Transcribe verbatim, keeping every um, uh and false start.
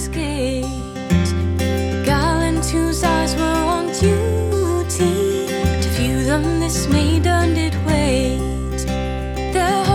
palace gate. The gallant hussars were on duty to view them this maid